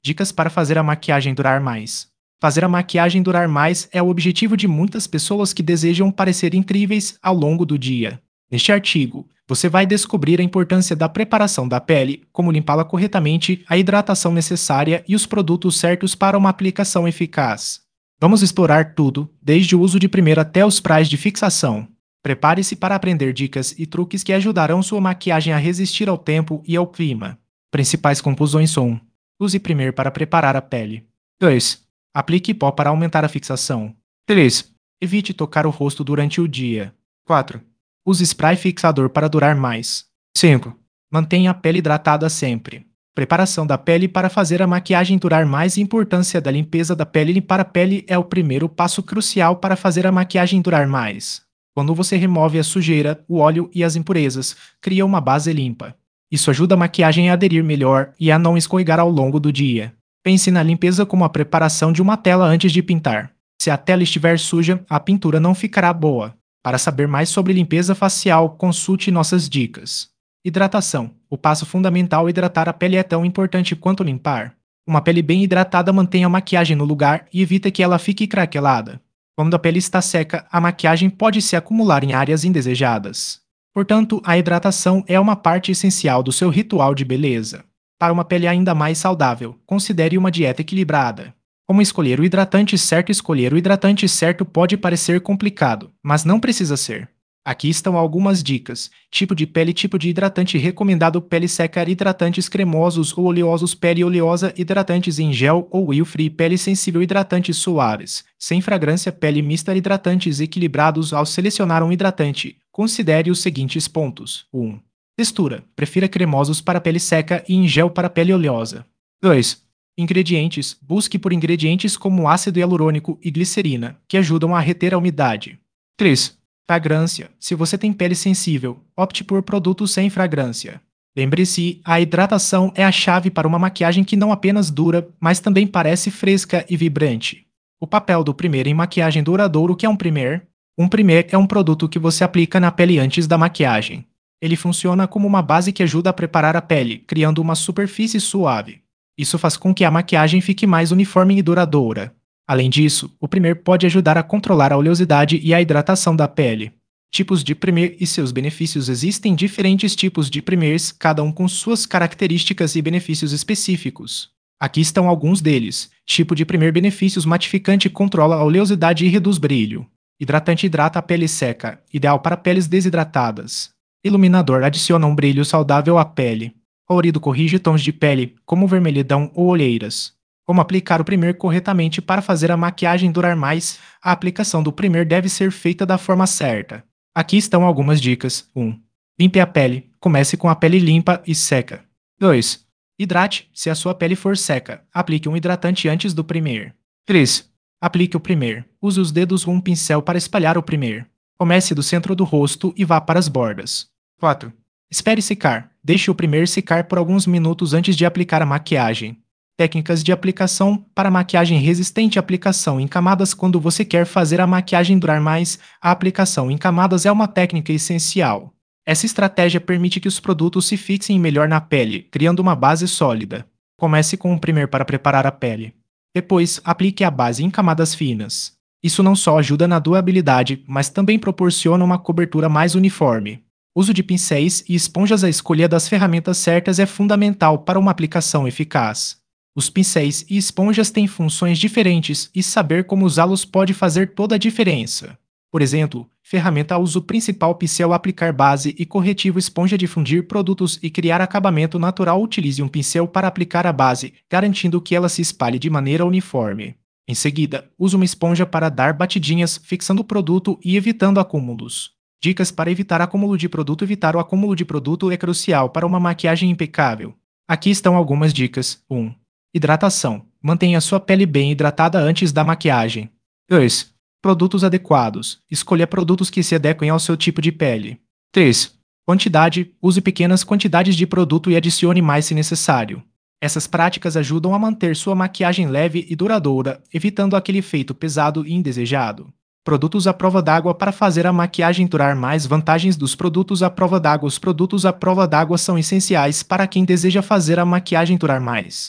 Dicas para fazer a maquiagem durar mais. Fazer a maquiagem durar mais é o objetivo de muitas pessoas que desejam parecer incríveis ao longo do dia. Neste artigo, você vai descobrir a importância da preparação da pele, como limpá-la corretamente, a hidratação necessária e os produtos certos para uma aplicação eficaz. Vamos explorar tudo, desde o uso de primeiro até os sprays de fixação. Prepare-se para aprender dicas e truques que ajudarão sua maquiagem a resistir ao tempo e ao clima. Principais conclusões são: use primer para preparar a pele. 2. Aplique pó para aumentar a fixação. 3. Evite tocar o rosto durante o dia. 4. Use spray fixador para durar mais. 5. Mantenha a pele hidratada sempre. Preparação da pele para fazer a maquiagem durar mais. Importância da limpeza da pele. Limpar a pele é o primeiro passo crucial para fazer a maquiagem durar mais. Quando você remove a sujeira, o óleo e as impurezas, cria uma base limpa. Isso ajuda a maquiagem a aderir melhor e a não escorregar ao longo do dia. Pense na limpeza como a preparação de uma tela antes de pintar. Se a tela estiver suja, a pintura não ficará boa. Para saber mais sobre limpeza facial, consulte nossas dicas. Hidratação. O passo fundamental hidratar a pele é tão importante quanto limpar. Uma pele bem hidratada mantém a maquiagem no lugar e evita que ela fique craquelada. Quando a pele está seca, a maquiagem pode se acumular em áreas indesejadas. Portanto, a hidratação é uma parte essencial do seu ritual de beleza. Para uma pele ainda mais saudável, considere uma dieta equilibrada. Como escolher o hidratante certo? Escolher o hidratante certo pode parecer complicado, mas não precisa ser. Aqui estão algumas dicas. Tipo de pele, tipo de hidratante recomendado: pele seca, hidratantes cremosos ou oleosos, pele oleosa, hidratantes em gel ou oil free, pele sensível, hidratantes suaves, sem fragrância, pele mista, hidratantes equilibrados. Ao selecionar um hidratante, considere os seguintes pontos. 1. Textura. Prefira cremosos para pele seca e em gel para pele oleosa. 2. Ingredientes. Busque por ingredientes como ácido hialurônico e glicerina, que ajudam a reter a umidade. 3. Fragrância. Se você tem pele sensível, opte por produtos sem fragrância. Lembre-se, a hidratação é a chave para uma maquiagem que não apenas dura, mas também parece fresca e vibrante. O papel do primer em maquiagem duradouro. O que é um primer? Um primer é um produto que você aplica na pele antes da maquiagem. Ele funciona como uma base que ajuda a preparar a pele, criando uma superfície suave. Isso faz com que a maquiagem fique mais uniforme e duradoura. Além disso, o primer pode ajudar a controlar a oleosidade e a hidratação da pele. Tipos de primer e seus benefícios. Existem diferentes tipos de primers, cada um com suas características e benefícios específicos. Aqui estão alguns deles. Tipo de primer: benefícios: matificante, controla a oleosidade e reduz brilho. Hidratante, hidrata a pele seca, ideal para peles desidratadas. Iluminador, adiciona um brilho saudável à pele. Colorido, corrige tons de pele, como vermelhidão ou olheiras. Como aplicar o primer corretamente para fazer a maquiagem durar mais? A aplicação do primer deve ser feita da forma certa. Aqui estão algumas dicas. 1. Limpe a pele. Comece com a pele limpa e seca. 2. Hidrate. Se a sua pele for seca, aplique um hidratante antes do primer. 3. Aplique o primer. Use os dedos ou um pincel para espalhar o primer. Comece do centro do rosto e vá para as bordas. 4. Espere secar. Deixe o primer secar por alguns minutos antes de aplicar a maquiagem. Técnicas de aplicação para maquiagem resistente. Aplicação em camadas. Quando você quer fazer a maquiagem durar mais, a aplicação em camadas é uma técnica essencial. Essa estratégia permite que os produtos se fixem melhor na pele, criando uma base sólida. Comece com o primer para preparar a pele. Depois, aplique a base em camadas finas. Isso não só ajuda na durabilidade, mas também proporciona uma cobertura mais uniforme. Uso de pincéis e esponjas. A escolha das ferramentas certas é fundamental para uma aplicação eficaz. Os pincéis e esponjas têm funções diferentes e saber como usá-los pode fazer toda a diferença. Por exemplo, ferramenta uso principal: pincel, aplicar base e corretivo; esponja, difundir produtos e criar acabamento natural. Utilize um pincel para aplicar a base, garantindo que ela se espalhe de maneira uniforme. Em seguida, use uma esponja para dar batidinhas, fixando o produto e evitando acúmulos. Dicas para evitar acúmulo de produto. Evitar o acúmulo de produto é crucial para uma maquiagem impecável. Aqui estão algumas dicas. 1. Hidratação. Mantenha sua pele bem hidratada antes da maquiagem. 2. Produtos adequados. Escolha produtos que se adequem ao seu tipo de pele. 3. Quantidade. Use pequenas quantidades de produto e adicione mais se necessário. Essas práticas ajudam a manter sua maquiagem leve e duradoura, evitando aquele efeito pesado e indesejado. Produtos à prova d'água para fazer a maquiagem durar mais. Vantagens dos produtos à prova d'água. Os produtos à prova d'água são essenciais para quem deseja fazer a maquiagem durar mais.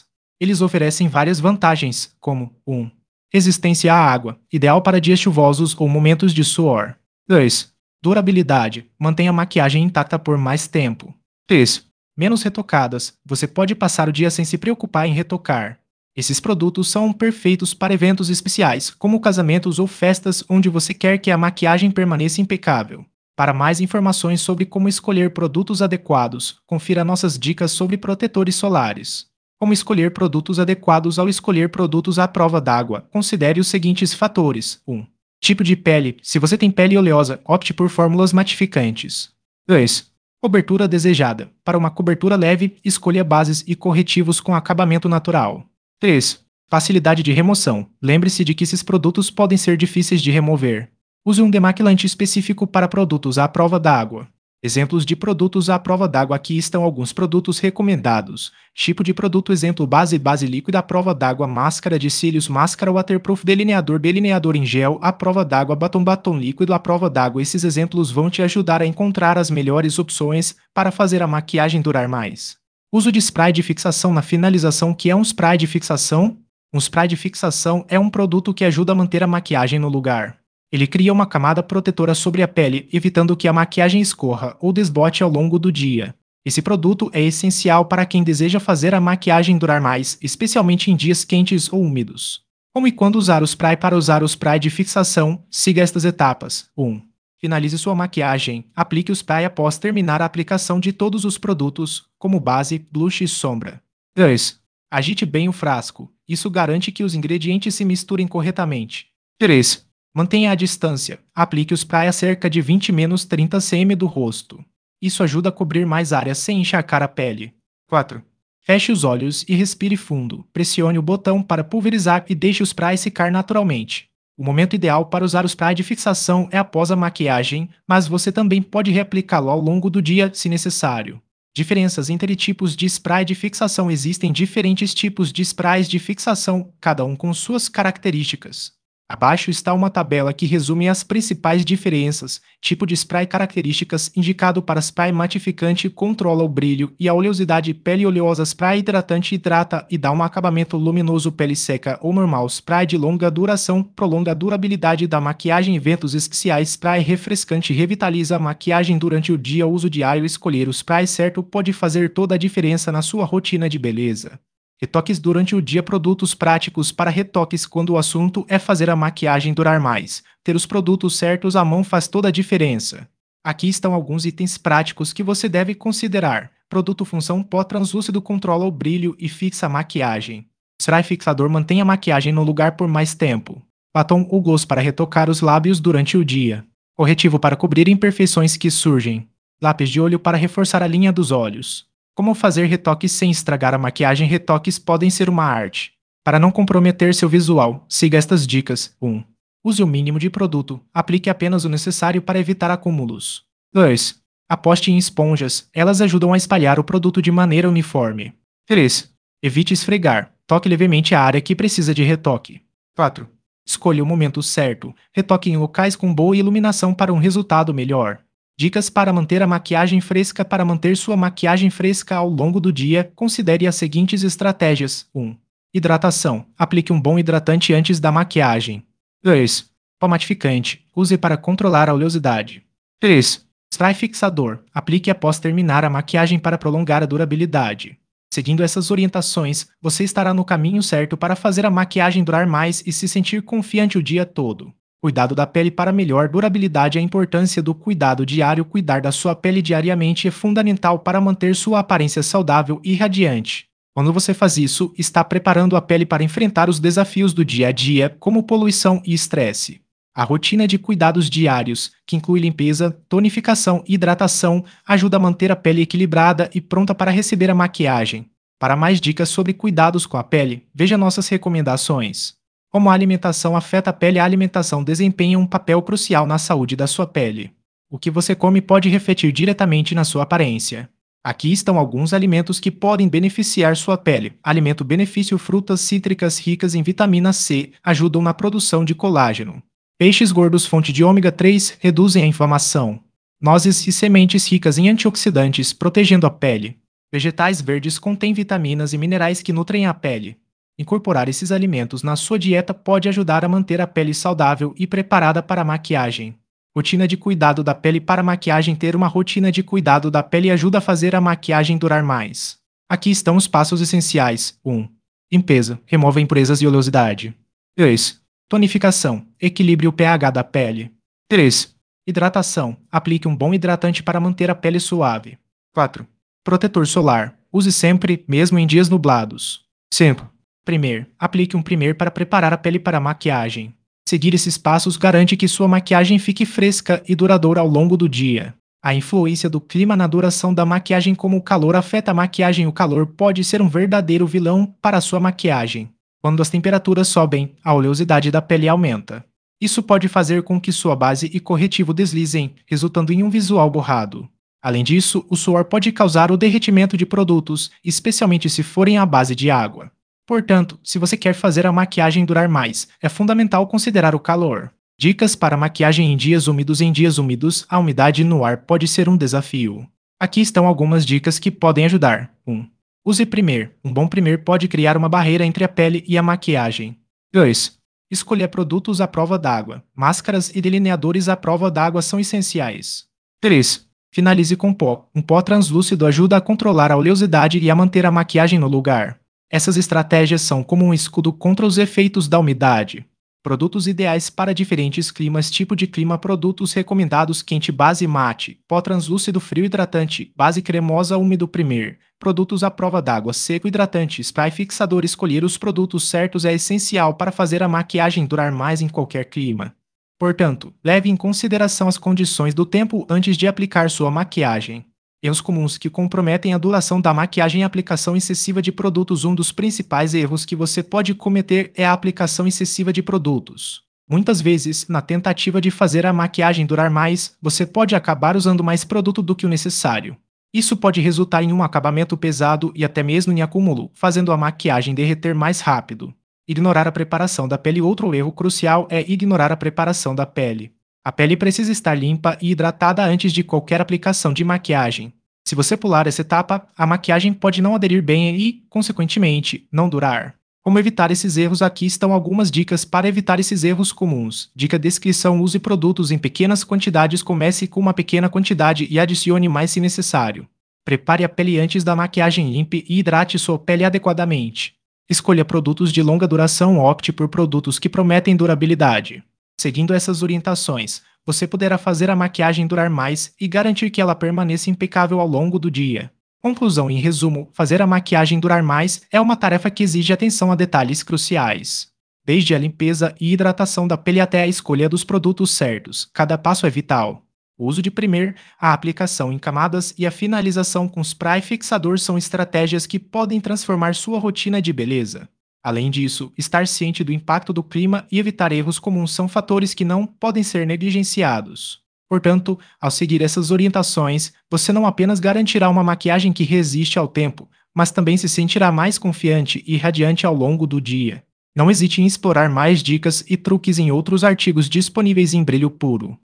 Eles oferecem várias vantagens, como 1. Resistência à água, ideal para dias chuvosos ou momentos de suor. 2. Durabilidade, mantém a maquiagem intacta por mais tempo. 3. Menos retocadas, você pode passar o dia sem se preocupar em retocar. Esses produtos são perfeitos para eventos especiais, como casamentos ou festas onde você quer que a maquiagem permaneça impecável. Para mais informações sobre como escolher produtos adequados, confira nossas dicas sobre protetores solares. Como escolher produtos adequados ao escolher produtos à prova d'água? Considere os seguintes fatores. 1. Tipo de pele. Se você tem pele oleosa, opte por fórmulas matificantes. 2. Cobertura desejada. Para uma cobertura leve, escolha bases e corretivos com acabamento natural. 3. Facilidade de remoção. Lembre-se de que esses produtos podem ser difíceis de remover. Use um demaquilante específico para produtos à prova d'água. Exemplos de produtos à prova d'água. Aqui estão alguns produtos recomendados. Tipo de produto: exemplo: base líquida à prova d'água, máscara de cílios, máscara waterproof, delineador em gel à prova d'água, batom líquido à prova d'água. Esses exemplos vão te ajudar a encontrar as melhores opções para fazer a maquiagem durar mais. Uso de spray de fixação na finalização. O que é um spray de fixação? Um spray de fixação é um produto que ajuda a manter a maquiagem no lugar. Ele cria uma camada protetora sobre a pele, evitando que a maquiagem escorra ou desbote ao longo do dia. Esse produto é essencial para quem deseja fazer a maquiagem durar mais, especialmente em dias quentes ou úmidos. Como e quando usar o spray? Para usar o spray de fixação, siga estas etapas. 1. Finalize sua maquiagem. Aplique o spray após terminar a aplicação de todos os produtos, como base, blush e sombra. 2. Agite bem o frasco. Isso garante que os ingredientes se misturem corretamente. 3. Mantenha a distância. Aplique o spray a cerca de 20-30 cm do rosto. Isso ajuda a cobrir mais áreas sem encharcar a pele. 4. Feche os olhos e respire fundo. Pressione o botão para pulverizar e deixe o spray secar naturalmente. O momento ideal para usar o spray de fixação é após a maquiagem, mas você também pode reaplicá-lo ao longo do dia se necessário. Diferenças entre tipos de spray de fixação. Existem diferentes tipos de sprays de fixação, cada um com suas características. Abaixo está uma tabela que resume as principais diferenças. Tipo de spray: características: indicado para spray matificante, controla o brilho e a oleosidade. Pele oleosa: spray hidratante, hidrata e dá um acabamento luminoso. Pele seca ou normal: spray de longa duração, prolonga a durabilidade da maquiagem. Eventos especiais: spray refrescante, revitaliza a maquiagem durante o dia. Uso diário: escolher o spray certo pode fazer toda a diferença na sua rotina de beleza. Retoques durante o dia: produtos práticos para retoques. Quando o assunto é fazer a maquiagem durar mais, ter os produtos certos à mão faz toda a diferença. Aqui estão alguns itens práticos que você deve considerar. Produto função: pó translúcido, controla o brilho e fixa a maquiagem. Spray fixador: mantém a maquiagem no lugar por mais tempo. Batom ou gloss para retocar os lábios durante o dia. Corretivo para cobrir imperfeições que surgem. Lápis de olho para reforçar a linha dos olhos. Como fazer retoques sem estragar a maquiagem? Retoques podem ser uma arte. Para não comprometer seu visual, siga estas dicas. 1. Use o mínimo de produto. Aplique apenas o necessário para evitar acúmulos. 2. Aposte em esponjas. Elas ajudam a espalhar o produto de maneira uniforme. 3. Evite esfregar. Toque levemente a área que precisa de retoque. 4. Escolha o momento certo. Retoque em locais com boa iluminação para um resultado melhor. Dicas para manter a maquiagem fresca. Para manter sua maquiagem fresca ao longo do dia, considere as seguintes estratégias. 1. Hidratação. Aplique um bom hidratante antes da maquiagem. 2. Pó matificante. Use para controlar a oleosidade. 3. Spray fixador. Aplique após terminar a maquiagem para prolongar a durabilidade. Seguindo essas orientações, você estará no caminho certo para fazer a maquiagem durar mais e se sentir confiante o dia todo. Cuidado da pele para melhor durabilidade. A importância do cuidado diário. Cuidar da sua pele diariamente é fundamental para manter sua aparência saudável e radiante. Quando você faz isso, está preparando a pele para enfrentar os desafios do dia a dia, como poluição e estresse. A rotina de cuidados diários, que inclui limpeza, tonificação e hidratação, ajuda a manter a pele equilibrada e pronta para receber a maquiagem. Para mais dicas sobre cuidados com a pele, veja nossas recomendações. Como a alimentação afeta a pele? A alimentação desempenha um papel crucial na saúde da sua pele. O que você come pode refletir diretamente na sua aparência. Aqui estão alguns alimentos que podem beneficiar sua pele. Alimento benefício: frutas cítricas ricas em vitamina C ajudam na produção de colágeno. Peixes gordos, fonte de ômega 3, reduzem a inflamação. Nozes e sementes ricas em antioxidantes, protegendo a pele. Vegetais verdes contêm vitaminas e minerais que nutrem a pele. Incorporar esses alimentos na sua dieta pode ajudar a manter a pele saudável e preparada para a maquiagem. Rotina de cuidado da pele para a maquiagem. Ter uma rotina de cuidado da pele ajuda a fazer a maquiagem durar mais. Aqui estão os passos essenciais. 1. Limpeza. Remova impurezas e oleosidade. 2. Tonificação. Equilibre o pH da pele. 3. Hidratação. Aplique um bom hidratante para manter a pele suave. 4. Protetor solar. Use sempre, mesmo em dias nublados. 5. Primer. Aplique um primer para preparar a pele para a maquiagem. Seguir esses passos garante que sua maquiagem fique fresca e duradoura ao longo do dia. A influência do clima na duração da maquiagem. Como o calor afeta a maquiagem, o calor pode ser um verdadeiro vilão para a sua maquiagem. Quando as temperaturas sobem, a oleosidade da pele aumenta. Isso pode fazer com que sua base e corretivo deslizem, resultando em um visual borrado. Além disso, o suor pode causar o derretimento de produtos, especialmente se forem à base de água. Portanto, se você quer fazer a maquiagem durar mais, é fundamental considerar o calor. Dicas para maquiagem em dias úmidos. Em dias úmidos, a umidade no ar pode ser um desafio. Aqui estão algumas dicas que podem ajudar. 1. Use primer. Um bom primer pode criar uma barreira entre a pele e a maquiagem. 2. Escolha produtos à prova d'água. Máscaras e delineadores à prova d'água são essenciais. 3. Finalize com pó. Um pó translúcido ajuda a controlar a oleosidade e a manter a maquiagem no lugar. Essas estratégias são como um escudo contra os efeitos da umidade. Produtos ideais para diferentes climas. Tipo de clima. Produtos recomendados: quente, base mate, pó translúcido, frio, hidratante, base cremosa, úmido, primer. Produtos à prova d'água, seco, hidratante, spray fixador. Escolher os produtos certos é essencial para fazer a maquiagem durar mais em qualquer clima. Portanto, leve em consideração as condições do tempo antes de aplicar sua maquiagem. Erros comuns que comprometem a duração da maquiagem. Aplicação excessiva de produtos. Um dos principais erros que você pode cometer é a aplicação excessiva de produtos. Muitas vezes, na tentativa de fazer a maquiagem durar mais, você pode acabar usando mais produto do que o necessário. Isso pode resultar em um acabamento pesado e até mesmo em acúmulo, fazendo a maquiagem derreter mais rápido. Ignorar a preparação da pele. Outro erro crucial é ignorar a preparação da pele. A pele precisa estar limpa e hidratada antes de qualquer aplicação de maquiagem. Se você pular essa etapa, a maquiagem pode não aderir bem e, consequentemente, não durar. Como evitar esses erros? Aqui estão algumas dicas para evitar esses erros comuns. Dica: descrição: use produtos em pequenas quantidades. Comece com uma pequena quantidade e adicione mais se necessário. Prepare a pele antes da maquiagem. Limpe e hidrate sua pele adequadamente. Escolha produtos de longa duração. Opte por produtos que prometem durabilidade. Seguindo essas orientações, você poderá fazer a maquiagem durar mais e garantir que ela permaneça impecável ao longo do dia. Conclusão: em resumo, fazer a maquiagem durar mais é uma tarefa que exige atenção a detalhes cruciais. Desde a limpeza e hidratação da pele até a escolha dos produtos certos, cada passo é vital. O uso de primer, a aplicação em camadas e a finalização com spray fixador são estratégias que podem transformar sua rotina de beleza. Além disso, estar ciente do impacto do clima e evitar erros comuns são fatores que não podem ser negligenciados. Portanto, ao seguir essas orientações, você não apenas garantirá uma maquiagem que resiste ao tempo, mas também se sentirá mais confiante e radiante ao longo do dia. Não hesite em explorar mais dicas e truques em outros artigos disponíveis em Brilho Puro.